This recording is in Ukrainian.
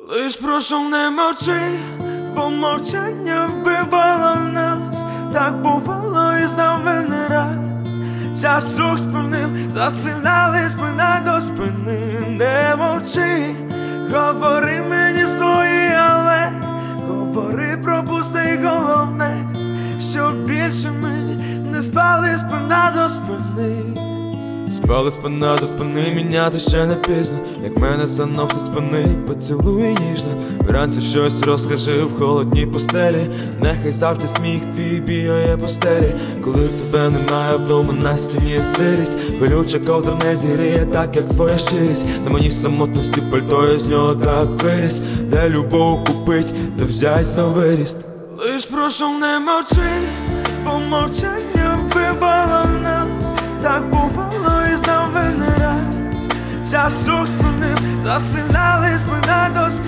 Лиш прошу, не мовчи, бо мовчання вбивало нас. Так бувало і з нами не раз. Час рух спинив, засинали спина до спини. Не мовчи, говори мені свої, але говори, пропусти головне, що більше ми не спали спина до спини. Спали спина до спини, міняти ще не пізно. Як мене заносить спини, поцілуй ніжно. Вранці щось розкажи в холодній постелі. Нехай завжди сміх твій бігає по стелі. Коли тебе немає вдома, на стіні сирість. Колюча ковдра не зігріє так, як твоя щирість. На моїй самотності пальто, я з нього так виріс. Де любов купить, де взять на виріст. Лиш прошу, не мовчи, бо мовчання вбивало нас. Так бувало і з нами не раз. Час рух спинив, засинали спина до спини.